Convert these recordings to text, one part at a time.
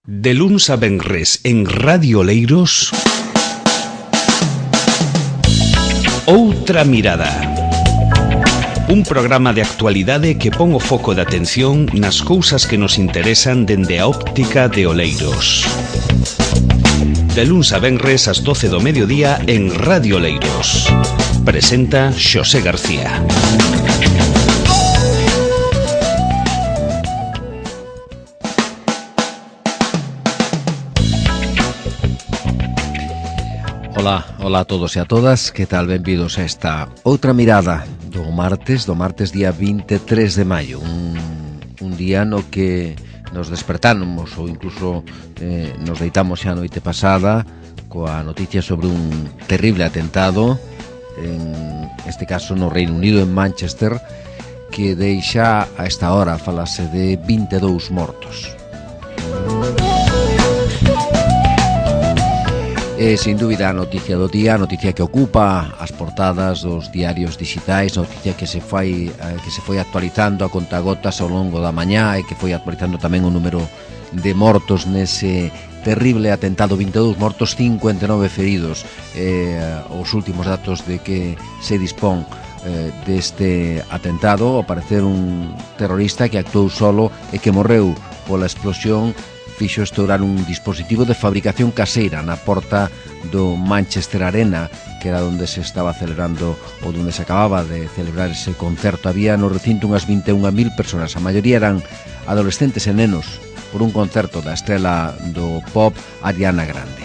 De luns a venres en Radio Oleiros, Outra Mirada. Un programa de actualidade que pon o foco de atención nas cousas que nos interesan dende a óptica de Oleiros. De luns a venres ás 12 do mediodía en Radio Oleiros. Presenta Xosé García. Ola a todos e a todas, que tal? Benvidos a esta Outra Mirada do martes día 23 de maio, un día no que nos despertamos ou incluso nos deitamos xa a noite pasada coa noticia sobre un terrible atentado, en este caso no Reino Unido, en Manchester, que deixa a esta hora falase de 22 mortos. É, sin dúbida, a noticia do día, a noticia que ocupa as portadas dos diarios digitais, a noticia que se foi actualizando a contagotas ao longo da mañá e que foi actualizando tamén o número de mortos nese terrible atentado, 22 mortos, 59 feridos, os últimos datos de que se dispón deste atentado. Ao parecer un terrorista que actuou solo e que morreu pola explosión fixo estourar un dispositivo de fabricación caseira na porta do Manchester Arena, que era onde se estaba celebrando ou onde se acababa de celebrar ese concerto. Había no recinto unhas 21.000 persoas, a maioría eran adolescentes e nenos, por un concerto da estrela do pop Ariana Grande.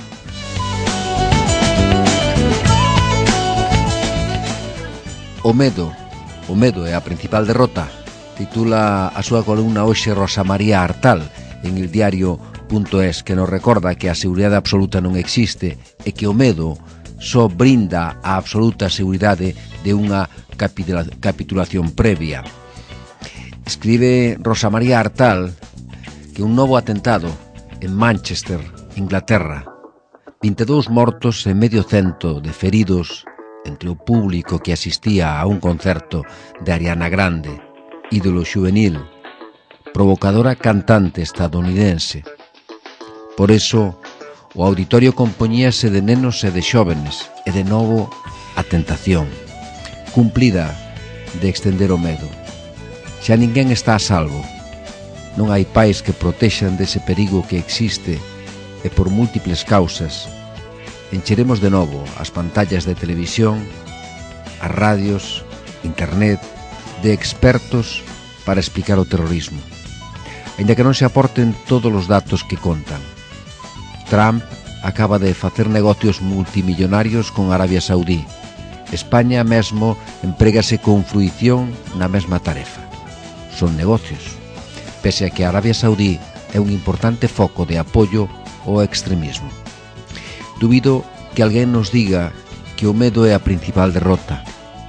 O medo é a principal derrota, titula a súa columna hoxe Rosa María Artal en el diario.es, que nos recorda que a seguridade absoluta non existe e que o medo só brinda a absoluta seguridade de unha capitulación previa. Escribe Rosa María Artal que un novo atentado en Manchester, Inglaterra, 22 mortos e medio cento de feridos entre o público que asistía a un concerto de Ariana Grande, ídolo xuvenil, provocadora cantante estadounidense. Por eso, o auditorio compoñíase de nenos e de xóvenes, e de novo a tentación cumplida de extender o medo. Xa ninguén está a salvo. Non hai pais que protexan dese perigo que existe, e por múltiples causas encheremos de novo as pantallas de televisión, as radios, internet, de expertos para explicar o terrorismo, aínda que non se aporten todos os datos que contan. Trump acaba de facer negocios multimillonarios con Arabia Saudí. España mesmo emprégase con fruición na mesma tarefa. Son negocios, pese a que Arabia Saudí é un importante foco de apoio ao extremismo. Dubido que alguén nos diga que o medo é a principal derrota.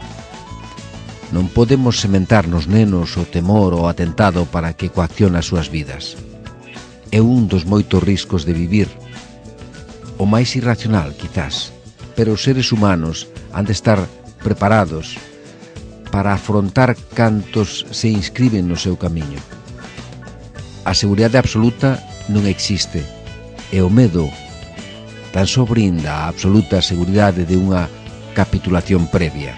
Non podemos sementar nos nenos o temor ou o atentado para que coaccione as súas vidas. É un dos moitos riscos de vivir. O máis irracional, quizás, pero os seres humanos han de estar preparados para afrontar cantos se inscriben no seu camiño. A seguridade absoluta non existe, e o medo tan só brinda a absoluta seguridade de unha capitulación previa.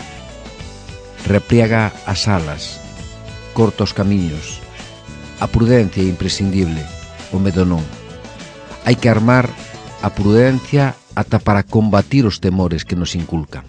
Repliega as alas, corta os camiños. A prudencia é imprescindible, o medo non. Hai que armar a prudencia ata para combatir os temores que nos inculcan.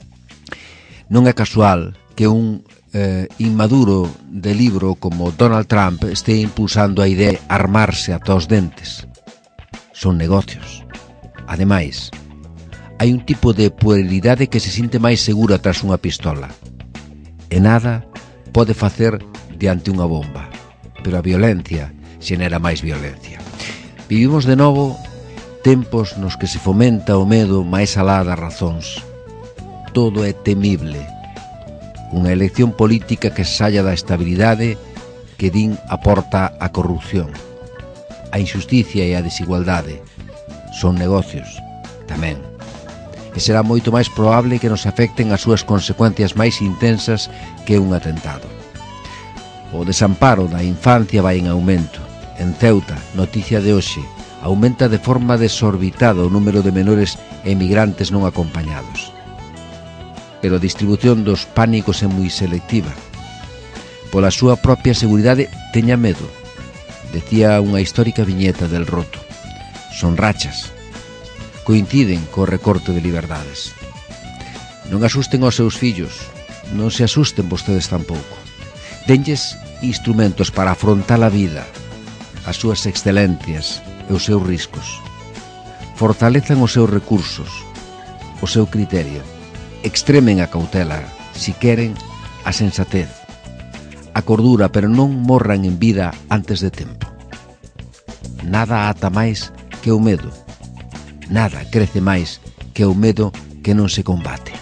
Non é casual que un inmaduro de libro como Donald Trump este impulsando a idea de armarse ata os dentes. Son negocios. Ademais, hai un tipo de puerilidade que se sinte máis segura tras unha pistola. E nada pode facer diante unha bomba, pero a violencia xenera máis violencia. Vivimos de novo tempos nos que se fomenta o medo máis alá das razóns. Todo é temible. Unha elección política que saia da estabilidade que din aporta a corrupción. A injusticia e a desigualdade son negocios, tamén. E será moito máis probable que nos afecten as súas consecuencias máis intensas que un atentado. O desamparo da infancia vai en aumento, En Ceuta, noticia de hoxe, aumenta de forma desorbitada o número de menores emigrantes non acompañados. Pero a distribución dos pánicos é moi selectiva. Pola súa propia seguridade, teña medo, decía unha histórica viñeta del Roto. Son rachas. Coinciden co recorte de liberdades. Non asusten aos seus fillos, non se asusten vostedes tampouco. Denlles instrumentos para afrontar a vida, as súas excelencias e os seus riscos. Fortalezan os seus recursos, o seu criterio. Extremen a cautela, si queren, a sensatez, a cordura, pero non morran en vida antes de tempo. Nada ata máis que o medo. Nada crece máis que o medo que non se combate.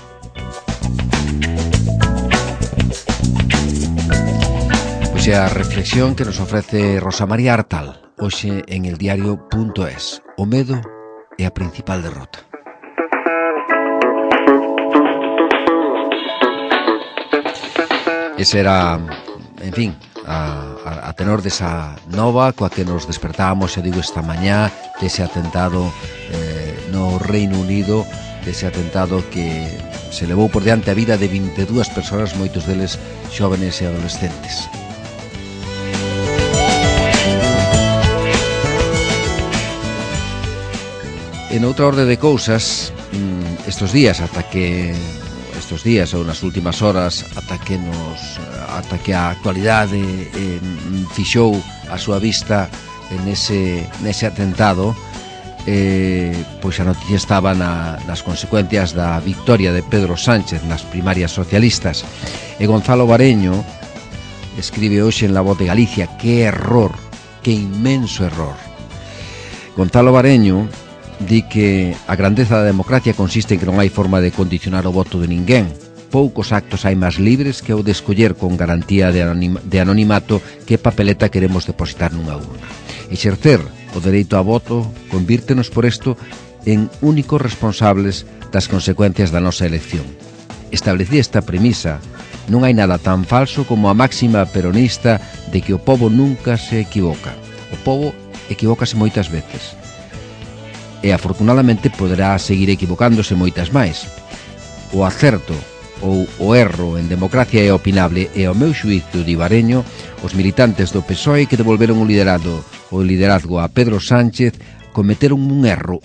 Pois é a reflexión que nos ofrece Rosa María Artal hoxe en eldiario.es. O medo é a principal derrota. Ese era, en fin, a tenor desa nova coa que nos despertábamos, xa digo, esta mañá, dese atentado no Reino Unido, dese atentado que se levou por diante a vida de 22 persoas, moitos deles xóvenes e adolescentes. En outra orde de cousas, estes días ou nas últimas horas, ata que a actualidade fixou a súa vista nese atentado, pois a noticia estaba nas consecuencias da victoria de Pedro Sánchez nas primarias socialistas. E Gonzalo Bareño escribe hoxe en La Voz de Galicia: que error, que inmenso error. Gonzalo Bareño di que a grandeza da democracia consiste en que non hai forma de condicionar o voto de ninguén. Poucos actos hai máis libres que o de escoller con garantía de anonimato que papeleta queremos depositar nunha urna. Exercer o dereito a voto convírtenos por isto en únicos responsables das consecuencias da nosa elección. Establecida esta premisa, non hai nada tan falso como a máxima peronista de que o pobo nunca se equivoca. O pobo equivócase moitas veces. E afortunadamente poderá seguir equivocándose moitas máis. O acerto ou o erro en democracia é opinable e ao meu xuízo de Bareño, os militantes do PSOE que devolveron o liderazgo a Pedro Sánchez cometeron un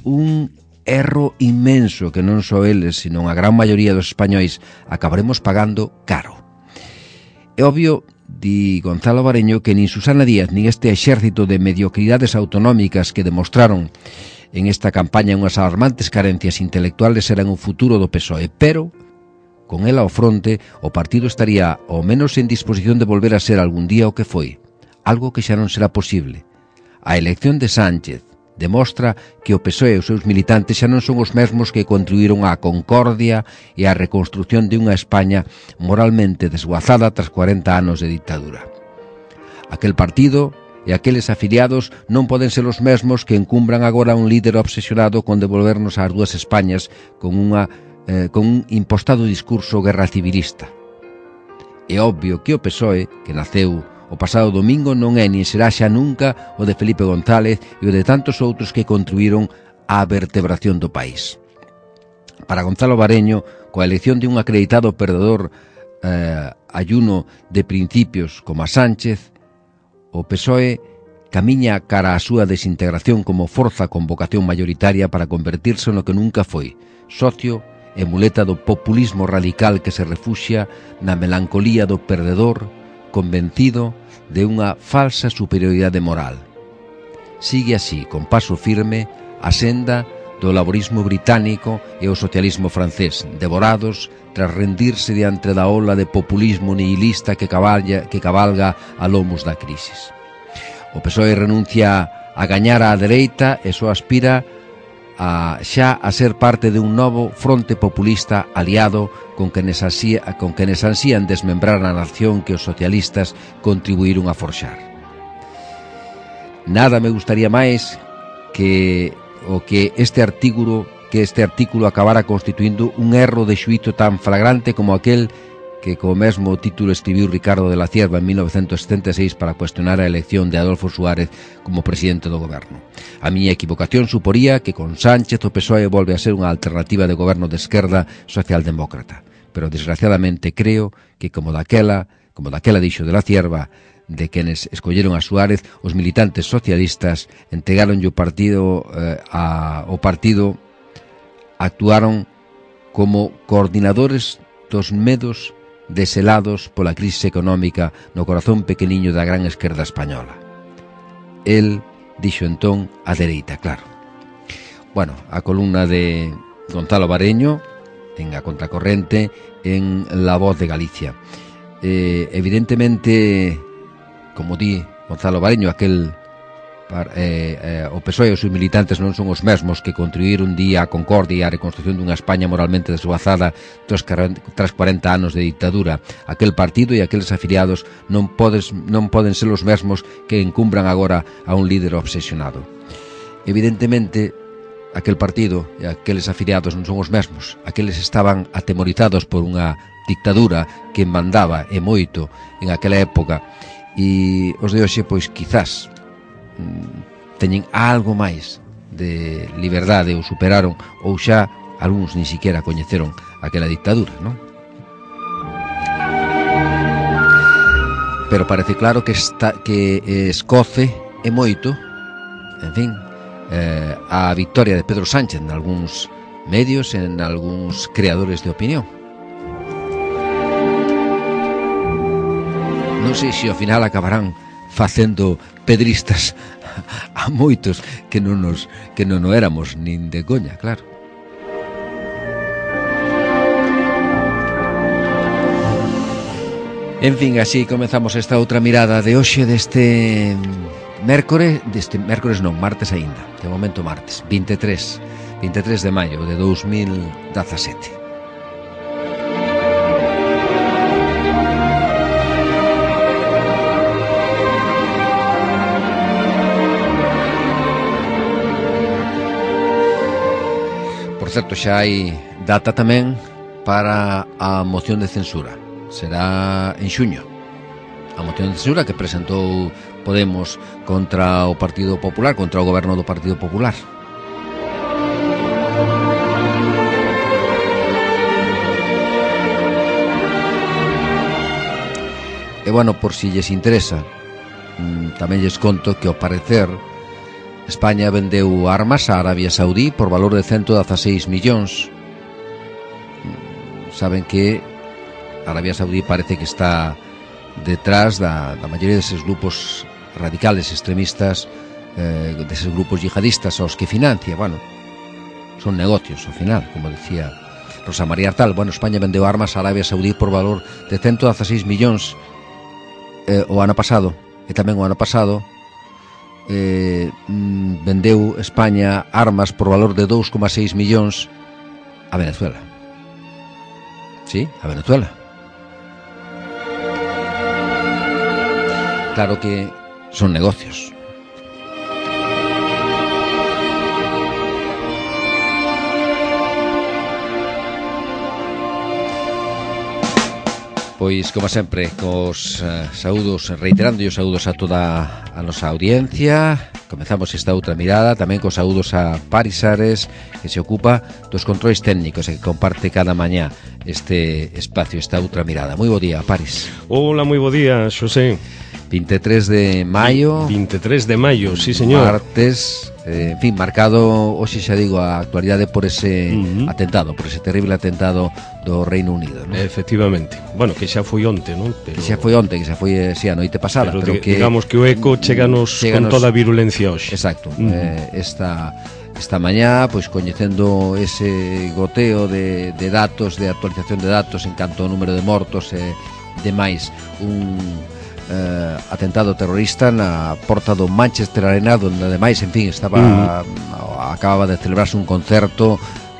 erro inmenso que non só eles, sino a gran maioría dos españois acabaremos pagando caro. É obvio, di Gonzalo Bareño, que nin Susana Díaz nin este exército de mediocridades autonómicas que demostraron en esta campaña unhas alarmantes carencias intelectuales serán o futuro do PSOE, pero con ela ao fronte o partido estaría ao menos en disposición de volver a ser algún día o que foi, algo que xa non será posible. A elección de Sánchez demostra que o PSOE e os seus militantes xa non son os mesmos que contribuíron á concordia e á reconstrucción de unha España moralmente desguazada tras 40 anos de dictadura. Aquel partido e aqueles afiliados non poden ser os mesmos que encumbran agora un líder obsesionado con devolvernos ás dúas Españas con un impostado discurso guerra civilista. É obvio que o PSOE, que naceu o pasado domingo, non é nin será xa nunca o de Felipe González e o de tantos outros que contribuíron á vertebración do país. Para Gonzalo Bareño, coa elección de un acreditado perdedor ayuno de principios como a Sánchez, o PSOE camiña cara á súa desintegración como forza con vocación mayoritaria para convertirse no que nunca foi, socio e muleta do populismo radical que se refuxia na melancolía do perdedor, convencido de unha falsa superioridade moral. Sigue así, con paso firme, a senda do laborismo británico e o socialismo francés, devorados tras rendirse diante da ola de populismo nihilista que cabalga a lomos da crisis. O PSOE renuncia a gañar á dereita e só aspira a ser parte de un novo fronte populista aliado con quenes ansían desmembrar a nación que os socialistas contribuíron a forxar. Nada me gustaría máis que este artículo acabara constituindo un erro de xuízo tan flagrante como aquel que co mesmo título escribiu Ricardo de la Cierva en 1976 para cuestionar a elección de Adolfo Suárez como presidente do goberno. A miña equivocación suporía que con Sánchez o PSOE volve a ser unha alternativa de goberno de esquerda socialdemócrata, pero desgraciadamente creo que como daquela dixo de la Cierva, de quenes escolleron a Suárez, os militantes socialistas entregaronlle o partido ao partido, actuaron como coordinadores dos medos deselados pola crise económica no corazón pequeniño da gran esquerda española. El dixo entón a dereita, claro. Bueno, a columna de Gonzalo Bareño en A Contracorrente en La Voz de Galicia. Evidentemente, como di Gonzalo Bareño, o PSOE e os seus militantes non son os mesmos que contribuíron un día a concordia e a reconstrucción dunha España moralmente desguazada tras 40 anos de dictadura. Aquel partido e aqueles afiliados non poden ser os mesmos que encumbran agora a un líder obsesionado. Evidentemente, aquel partido e aqueles afiliados non son os mesmos. Aqueles estaban atemorizados por unha dictadura que mandaba e moito en aquela época, e os de hoxe, pois, quizás teñen algo máis de liberdade ou superaron, ou xa algúns nin siquiera coñeceron aquela dictadura, non? Pero parece claro que escoce e moito, en fin, a victoria de Pedro Sánchez en algúns medios, en algúns creadores de opinión. Non sei se ao final acabarán facendo pedristas a moitos que non o éramos nin de coña, claro. En fin, así comezamos esta outra mirada de hoxe deste martes aínda, de momento martes, 23 de maio de 2017. Por certo, xa hai data tamén para a moción de censura. Será en xuño. A moción de censura que presentou Podemos contra o Partido Popular, contra o goberno do Partido Popular. E bueno, por si lles interesa, tamén lles conto que ao parecer España vendeu armas a Arabia Saudí por valor de 116 millóns. Saben que Arabia Saudí parece que está detrás da maioría deses grupos radicales extremistas, deses grupos yihadistas aos que financia. Bueno, son negocios ao final, como decía Rosa María Artal. Bueno, España vendeu armas a Arabia Saudí por valor de 116 millóns o ano pasado, e tamén o ano pasado vendeu España armas por valor de 2,6 millóns a Venezuela. Sí, a Venezuela. Claro que son negocios. Pois, como sempre, cos saúdos, reiterando os saúdos a toda a nosa audiencia. Comezamos esta outra mirada tamén cos saúdos a Paris Ares, que se ocupa dos controis técnicos e que comparte cada mañá este espacio, esta outra mirada. Moi bo día, Paris. Hola, moi bo día, Xosé. 23 de maio. 23 de maio, sí, señor. Martes, en fin, marcado, hoxe xa digo, a actualidade por ese atentado, por ese terrible atentado do Reino Unido, ¿no? Efectivamente. Bueno, que xa foi onte, non? Pero... Que xa foi onte, que xa foi, sí, a noite pasada. Pero que, digamos que o eco cheganos con toda a virulencia hoxe. Exacto. Esta mañá, pois coñecendo ese goteo de datos, de actualización de datos en canto ao número de mortos e demais, un atentado terrorista na porta do Manchester Arena, donde ademais, en fin, acababa de celebrarse un concerto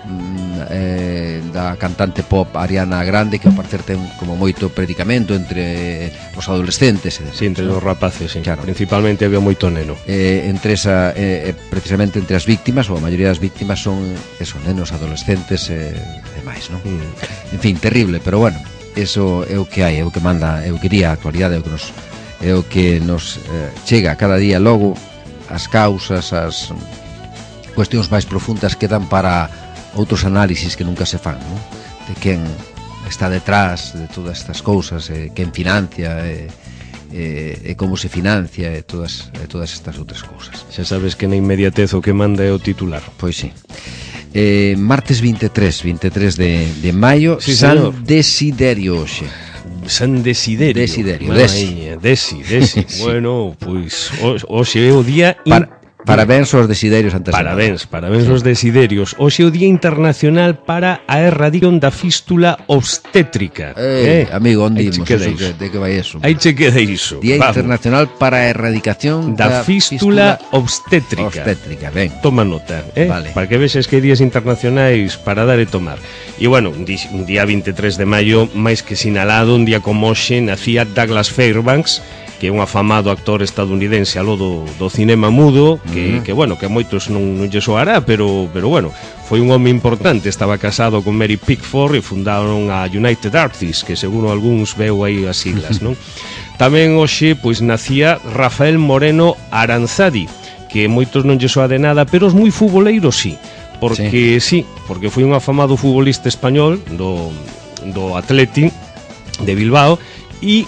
da cantante pop Ariana Grande, que ao parecer ten como moito predicamento entre os adolescentes, sí, entre os rapaces, sí. Claro. Principalmente había moito neno. Precisamente entre as víctimas, ou a maioría das víctimas son nenos, adolescentes e demais, non? En fin, terrible, pero bueno, eso é o que hai, é o que manda, é o que diría a actualidade, é o que nos chega cada día. Logo as causas, as cuestións máis profundas quedan para outros análisis que nunca se fan, non? De quen está detrás de todas estas cousas, quen financia, e como se financia, e todas estas outras cousas. Xa sabes que na inmediatez o que manda é o titular. Pois sí. Martes 23 de maio, sí, San Desiderio hoxe. San Desiderio. Desi. Sí. Bueno, pois hoxe é o día... Parabéns aos desiderios antes. Parabéns aos desiderios. Hoxe é o Día Internacional para a Erradicación da Fístula Obstétrica. Amigo, onde imos? De que vai eso? Aí che queda iso. Día Internacional para a Erradicación da Fístula Obstétrica. Ben. Toma nota, Vale. Para que vexes que hai días internacionais para dar e tomar. E bueno, un día 23 de maio, máis que sinalado, un día como hoxe, nacía Douglas Fairbanks, que é un afamado actor estadounidense aló do cinema mudo, que bueno, que a moitos non lle soará, pero bueno, foi un home importante, estaba casado con Mary Pickford e fundaron a United Artists, que seguro algúns veu aí as siglas, non? Tamén hoxe, pois, nacía Rafael Moreno Aranzadi, que moitos non lle soa de nada, pero os moi futboleiros sí, porque foi un afamado futbolista español do Atleti de Bilbao, e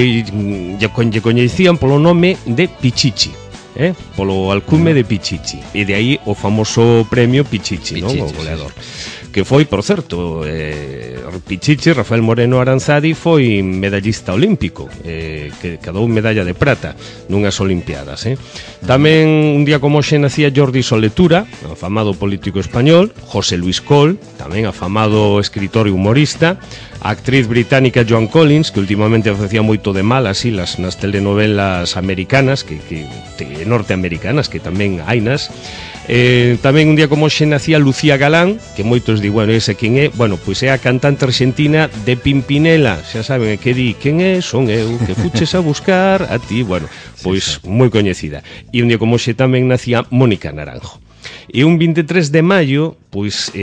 lle coñecían polo nome de Pichichi, polo alcume de Pichichi, e de aí o famoso premio Pichichi, non? O goleador, que foi, por certo, Pichichi, Rafael Moreno Aranzadi, foi medallista olímpico, que cadou medalla de prata nunhas olimpiadas. Tamén un día como hoxe nacía Jordi Soletura, afamado político español, José Luis Col, tamén afamado escritor e humorista, a actriz británica Joan Collins, que últimamente facía moito de mal así nas telenovelas americanas, que norteamericanas, que tamén hainas. Tamén un día como hoxe nacía Lucía Galán, que moitos di, bueno, ese quen é? Bueno, pois é a cantante argentina de Pimpinela, xa saben que di, quen é? Son eu, que fuches a buscar a ti, bueno, pois moi coñecida. E un día como hoxe tamén nacía Mónica Naranjo. E un 23 de maio, pois,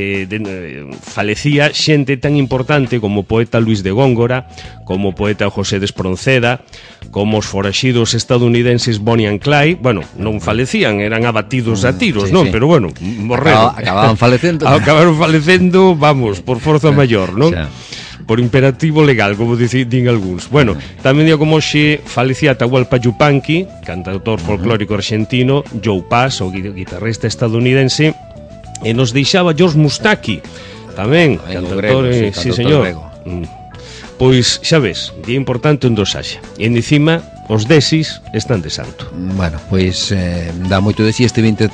falecía xente tan importante como o poeta Luis de Góngora, como o poeta José de Espronceda, como os foraxidos estadounidenses Bonnie and Clyde. Bueno, non falecían, eran abatidos a tiros, non? Pero bueno, morreron. Acabaron falecendo, vamos, por forza maior, non? Por imperativo legal, como din algúns. Bueno, tamén día como hoxe falecía Atahualpa Yupanqui, cantautor folclórico argentino, Joe Pass, o guitarrista estadounidense, e nos deixaba George Mustaki, tamén, cantautor, sí, señor. Pois, xa ves, día importante onde os haxa. E encima, os desis están de santo. Bueno, pois dá moito de si este 23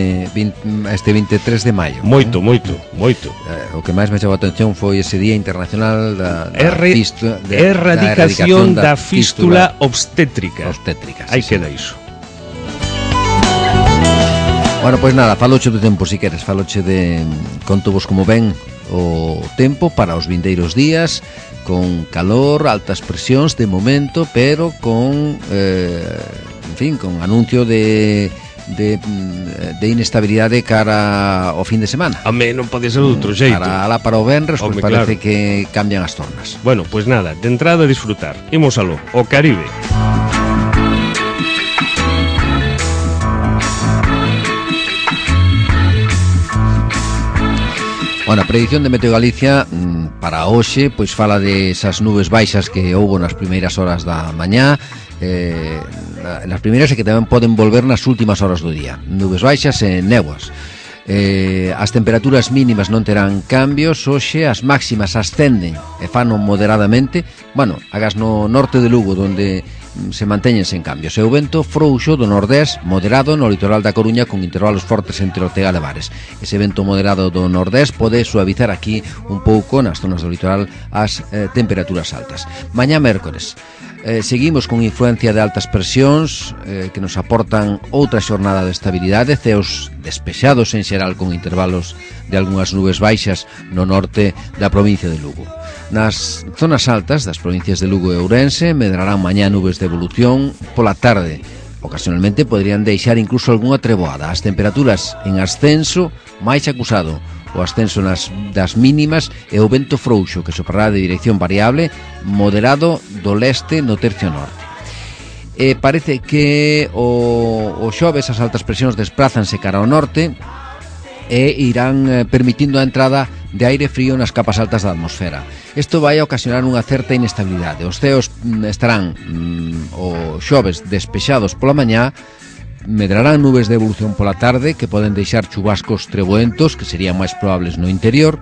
de maio. Moito. O que máis me chamou a atención foi ese Día Internacional da Erradicación da Fístula Obstétrica. Aí queda iso. Bueno, pois nada, faloche do tempo, si queres, faloche de contovos como ven o tempo para os vindeiros días, con calor, altas presións de momento, pero con con anuncio de inestabilidade cara ao fin de semana. Non pode ser de outro xeito. Para o venres, pois parece que cambian as tornas. Bueno, pois nada, de entrada a disfrutar. Imos aló, o Caribe. Bueno, a predicción de Meteo Galicia para hoxe, pois fala de esas nubes baixas que houbo nas primeiras horas da mañá, nas primeiras e que tamén poden volver nas últimas horas do día. Nubes baixas e néboas. As temperaturas mínimas non terán cambios. Hoxe as máximas ascenden e fano moderadamente. Bueno, agás no norte de Lugo, donde se manteñen sen cambios, e o vento frouxo do nordés moderado no litoral da Coruña, con intervalos fortes entre Ortega e Lavares. Ese vento moderado do nordés pode suavizar aquí un pouco nas zonas do litoral as temperaturas altas. Mañá mércores seguimos con influencia de altas presións que nos aportan outra xornada de estabilidade, ceos despexados en xeral, con intervalos de algunhas nubes baixas no norte da provincia de Lugo. Nas zonas altas das provincias de Lugo e Ourense medrarán mañá nubes de evolución pola tarde. Ocasionalmente poderían deixar incluso algunha treboada. As temperaturas en ascenso máis acusado. o ascenso das mínimas e o vento frouxo que soprará de dirección variable moderado do leste no tercio norte. Parece que o xoves as altas presións desplázanse cara ao norte e irán permitindo a entrada de aire frío nas capas altas da atmosfera. Isto vai a ocasionar unha certa inestabilidade. Os ceos estarán o xoves despexados pola mañá, medrarán nubes de evolución pola tarde que poden deixar chubascos treboentos que serían máis probables no interior.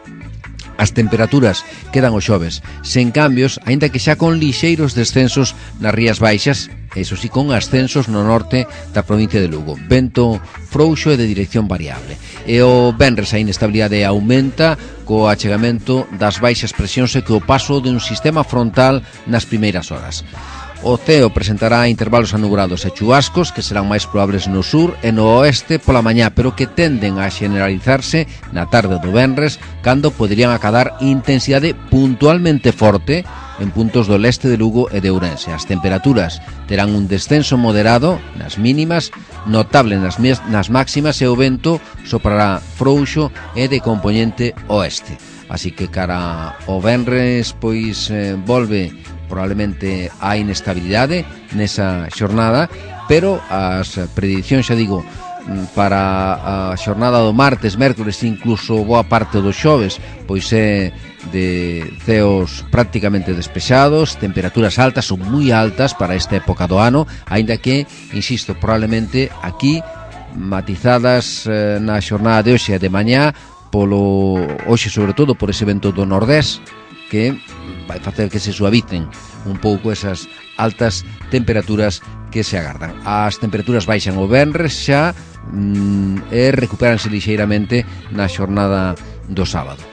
As temperaturas quedan o xoves sen cambios, aínda que xa con lixeiros descensos nas rías baixas, eso sí, con ascensos no norte da provincia de Lugo. Vento frouxo e de dirección variable. E o venres a inestabilidade aumenta co achegamento das baixas presións e co paso de un sistema frontal nas primeiras horas. O ceo presentará intervalos anublados e chubascos que serán máis probables no sur e no oeste pola mañá, pero que tenden a generalizarse na tarde do venres, cando poderían acadar intensidade puntualmente forte en puntos do leste de Lugo e de Ourense. As temperaturas terán un descenso moderado nas mínimas, notable nas máximas, e o vento soprará frouxo e de compoñente oeste. Así que cara ao venres, pois volve probablemente a inestabilidade nesa xornada, pero as predicións, xa digo, para a xornada do martes, mércores, incluso boa parte do xoves, pois é de ceos prácticamente despexados, temperaturas altas ou moi altas para esta época do ano, aínda que, insisto, probablemente aquí matizadas na xornada de hoxe e de mañá, hoxe sobre todo por ese vento do nordés que vai facer que se suavicen un pouco esas altas temperaturas que se agardan. As temperaturas baixan o venres xa e recuperanse lixeiramente na xornada do sábado.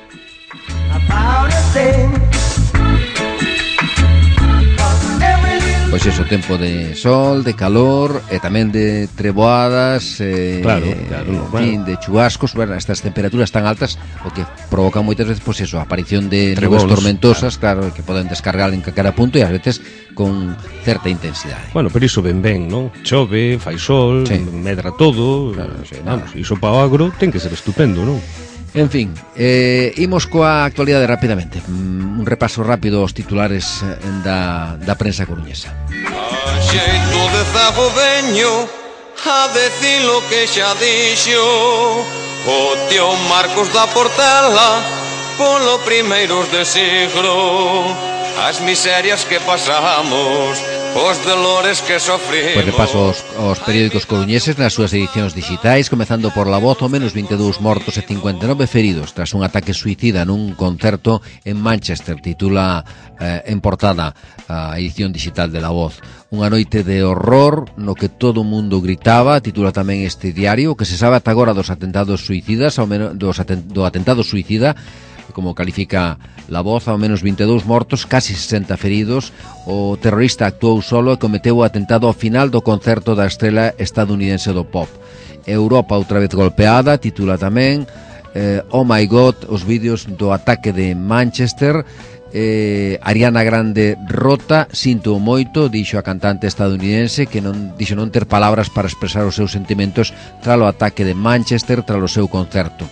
Pois iso, tempo de sol, de calor e tamén de treboadas, claro, fin, de chubascos. Bueno, estas temperaturas tan altas o que provocan moitas veces, pois iso, a aparición de nubes tormentosas, claro, que poden descargar en calquera punto e ás veces con certa intensidade. Bueno, pero iso ben, non? Chove, fai sol, sí, medra todo, claro, sí, vamos, iso para o agro ten que ser estupendo, non? En fin, imos coa actualidade rapidamente. Un repaso rápido aos titulares da prensa coruñesa. A xeito de zago veño a decir lo que xa dixo o tío Marcos da Portela polo primeiros de siglo. As miserias que pasamos, os dolores que sofrimos. Pois repaso aos periódicos coruñeses nas súas edicións digitais, comezando por La Voz, ao menos 22 mortos e 59 feridos tras un ataque suicida nun concerto en Manchester. Titula en portada a edición digital de La Voz. Unha noite de horror no que todo o mundo gritaba, titula tamén este diario. O que se sabe ata agora dos atentados suicidas, ao menos do atentado suicida, como califica La Voz, ao menos 22 mortos, casi 60 feridos. O terrorista actuou solo e cometeu o atentado ao final do concerto da estrela estadounidense do pop. Europa outra vez golpeada, titula tamén. Oh my God, os vídeos do ataque de Manchester. Ariana Grande rota, sinto moito, dixo a cantante estadounidense, que dixo non ter palabras para expresar os seus sentimentos tras o ataque de Manchester, tras o seu concerto.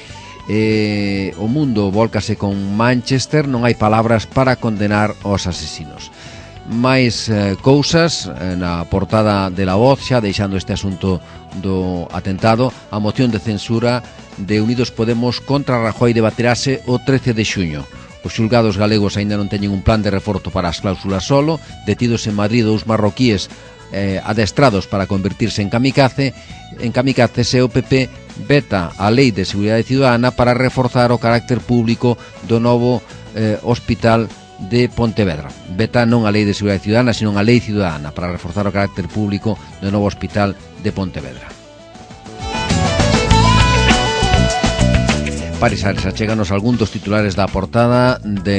O mundo volcase con Manchester, non hai palabras para condenar os asesinos. Mais cousas na portada de La Voz, xa deixando este asunto do atentado. A moción de censura de Unidos Podemos contra Rajoy debaterase o 13 de xuño. Os xulgados galegos aínda non teñen un plan de reforzo para as cláusulas solo. Detidos en Madrid os marroquíes adestrados para convertirse en kamikazes, e o PP veta a Lei de Seguridade Ciudadana para reforzar o carácter público do novo hospital de Pontevedra. Veta non a Lei de Seguridade Ciudadana, sino a Lei Ciudadana para reforzar o carácter público do novo hospital de Pontevedra. Paris Ares, achéganos algún dos titulares da portada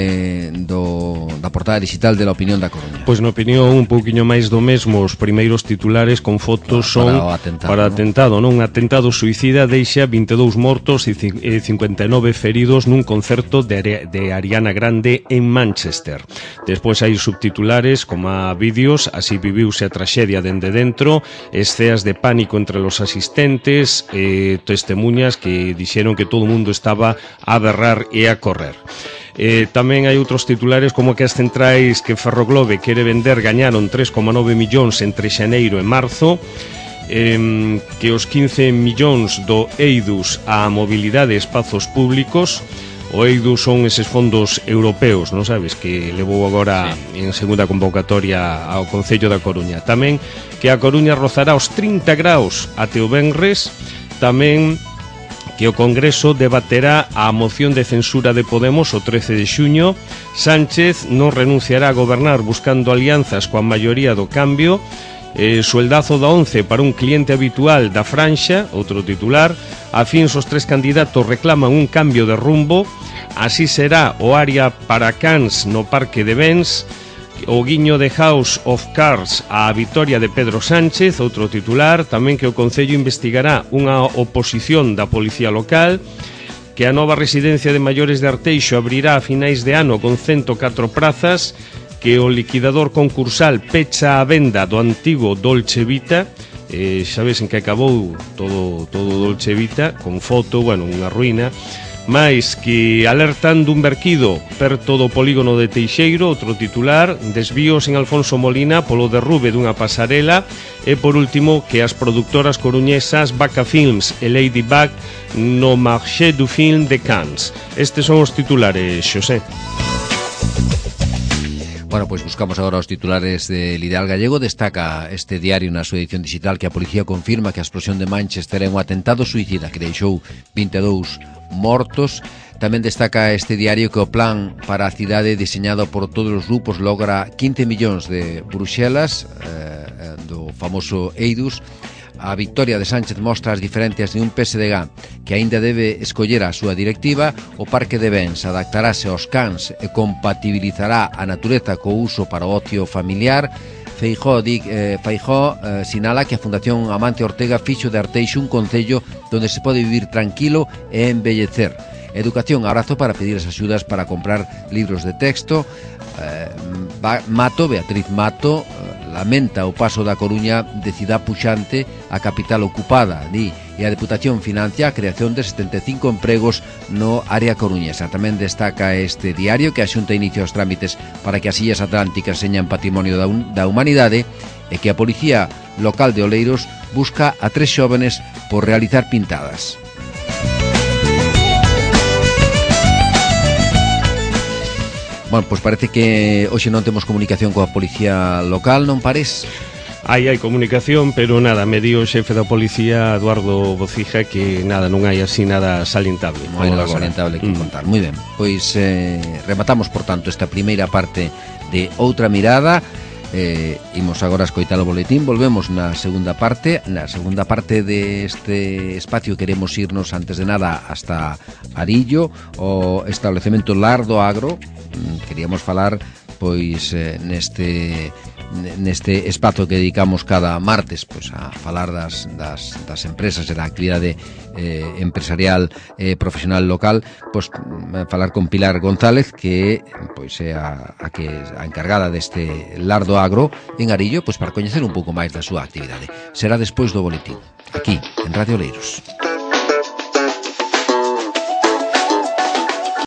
da portada digital de La Opinión da Coruña. Pois na opinión un pouquiño máis do mesmo. Os primeiros titulares con fotos son para atentado, non? Un atentado suicida deixa 22 mortos e 59 feridos nun concerto de Ariana Grande en Manchester. Despois hai subtitulares como a vídeos, así viviuse a traxedia dende dentro, esceas de pánico entre los asistentes, testemunhas que dixeron que todo o mundo estaba a berrar e a correr. Tamén hai outros titulares como que as centrais que Ferroglobe quere vender gañaron 3,9 millóns entre xaneiro e marzo, que os 15 millóns do EIDUS a mobilidade e espazos públicos. O EIDUS son eses fondos europeos, non sabes, que levou agora en segunda convocatoria ao Concello da Coruña. Tamén que a Coruña rozará os 30 graus até o venres. Tamén que o Congreso debaterá a moción de censura de Podemos o 13 de xuño. Sánchez non renunciará a gobernar buscando alianzas coa maioría do cambio. Sueldazo da 11 para un cliente habitual da Franxa, outro titular. A fins os tres candidatos reclaman un cambio de rumbo. Así será o área para cans no Parque de Bens. O guiño de House of Cards á vitoria de Pedro Sánchez, outro titular. Tamén que o Concello investigará unha oposición da Policía Local, que a nova residencia de maiores de Arteixo abrirá a finais de ano con 104 prazas, que o liquidador concursal pecha a venda do antigo Dolce Vita. Xa ves en que acabou todo Dolce Vita, con foto, bueno, unha ruína. Mais que alertan dun verquido perto do polígono de Teixeiro, outro titular. Desvíos en Alfonso Molina polo derrube dunha pasarela. E por último que as produtoras coruñesas Vaca Films e Ladybug no Marché du Film de Cannes. Estes son os titulares, Xosé. Bueno, pois buscamos agora os titulares del Ideal Gallego. Destaca este diario na súa edición digital que a policía confirma que a explosión de Manchester é un atentado suicida que deixou 22 mortos. Tamén destaca este diario que o plan para a cidade diseñado por todos os grupos logra 15 millóns de Bruxelas, do famoso EIDUS. A victoria de Sánchez mostra as diferencias de un PSDG que aínda debe escoller a súa directiva. O Parque de Bens adaptarase aos cans e compatibilizará a natureza co uso para o ocio familiar. Feijóo sinala que a Fundación Amancio Ortega fixo de Arteixo un concello donde se pode vivir tranquilo e embellecer. Educación, abrazo para pedir as axudas para comprar libros de texto. Beatriz Mato, lamenta o paso da Coruña de cidade puxante a capital ocupada, e a Deputación financia a creación de 75 empregos no área coruñesa. Tamén destaca este diario que a Xunta inicia os trámites para que as illas atlánticas señan patrimonio da humanidade e que a Policía Local de Oleiros busca a 3 xóvenes por realizar pintadas. Bueno, pois parece que hoxe non temos comunicación coa Policía Local, non parece? Hai comunicación, pero nada, me dio o xefe da policía, Eduardo Bocija, que nada, non hai así nada salientable. Non hai nada salientable que contar. Moi ben, pois rematamos, por tanto, esta primeira parte de Outra Mirada. Imos agora a escoitar o boletín. Volvemos na segunda parte. Na segunda parte deste espacio queremos irnos, antes de nada, hasta Arillo, o establecemento Lardo Agro. Queríamos falar, pois, neste espazo que dedicamos cada martes, pois, a falar das empresas e da actividade empresarial profesional local. Pois falar con Pilar González, que pois é a encargada deste Lardo Agro en Arillo, pois para coñecer un pouco máis da súa actividade. Será despois do boletín, aquí en Radio Oleiros.